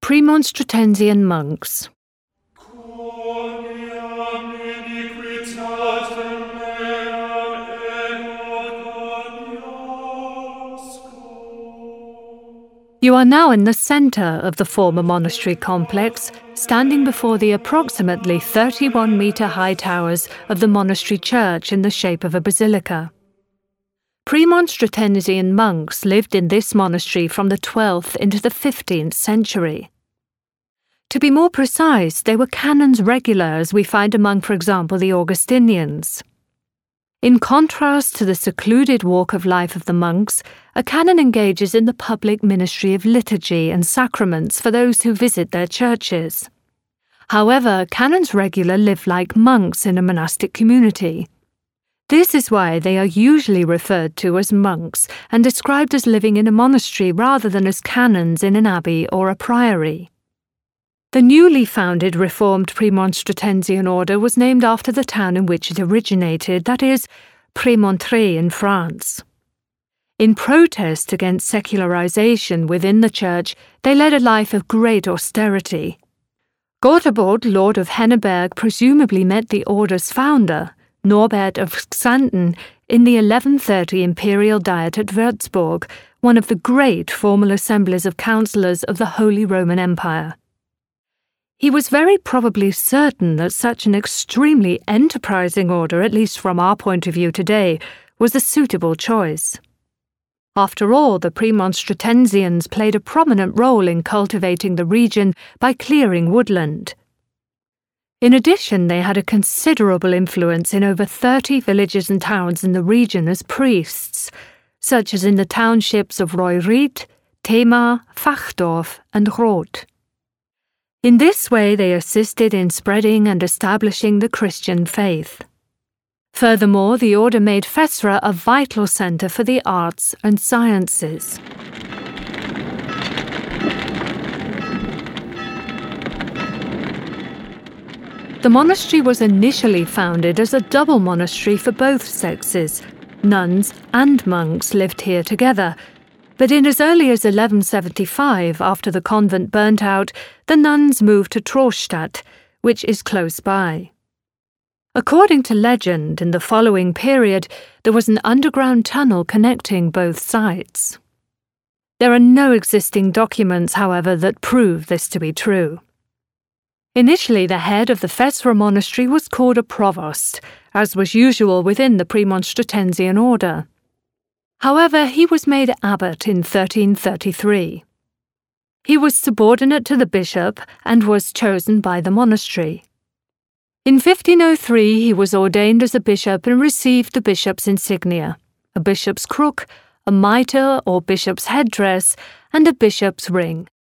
Premonstratensian monks. You are now in the centre of the former monastery complex, standing before the approximately 31-metre-high towers of the monastery church in the shape of a basilica. Premonstratensian monks lived in this monastery from the 12th into the 15th century. To be more precise, they were canons regulars we find among, for example, the Augustinians. In contrast to the secluded walk of life of the monks, a canon engages in the public ministry of liturgy and sacraments for those who visit their churches. However, canons regular live like monks in a monastic community. This is why they are usually referred to as monks and described as living in a monastery rather than as canons in an abbey or a priory. The newly founded Reformed Premonstratensian order was named after the town in which it originated, that is, Prémontré in France. In protest against secularization within the church, they led a life of great austerity. Gotobod, Lord of Henneberg, presumably met the order's founder, Norbert of Xanten, in the 1130 imperial diet at Würzburg, one of the great formal assemblies of councillors of the Holy Roman Empire. He was very probably certain that such an extremely enterprising order, at least from our point of view today, was a suitable choice. After all, the Premonstratensians played a prominent role in cultivating the region by clearing woodland. In addition, they had a considerable influence in over 30 villages and towns in the region as priests, such as in the townships of Roerried, Themar, Fachdorf, and Roth. In this way, they assisted in spreading and establishing the Christian faith. Furthermore, the order made Fesra a vital centre for the arts and sciences. The monastery was initially founded as a double monastery for both sexes. Nuns and monks lived here together. But in as early as 1175, after the convent burnt out, the nuns moved to Trostadt, which is close by. According to legend, in the following period, there was an underground tunnel connecting both sites. There are no existing documents, however, that prove this to be true. Initially, the head of the Fesra monastery was called a provost, as was usual within the Premonstratensian order. However, he was made abbot in 1333. He was subordinate to the bishop and was chosen by the monastery. In 1503, he was ordained as a bishop and received the bishop's insignia, a bishop's crook, a mitre or bishop's headdress, and a bishop's ring.